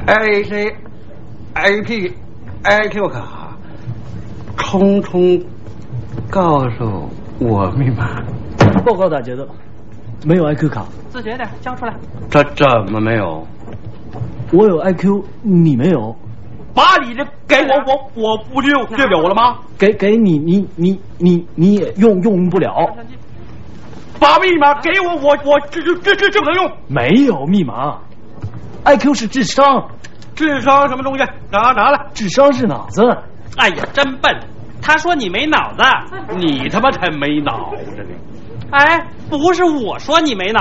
IQ 卡，冲告诉我密码。 报告打劫的，没有 IQ 卡。 自觉点，交出来。 这怎么没有？ 我有 IQ， 你没有。 把你的给我不就有了吗？ 给你也用不了。 把密码给我这能用？ 没有密码 ，IQ 是智商。 智商什么东西？拿来。 智商是脑子。 哎呀，真笨！他说你没脑子， 你他妈才没脑子呢！ 哎，不是我说你没脑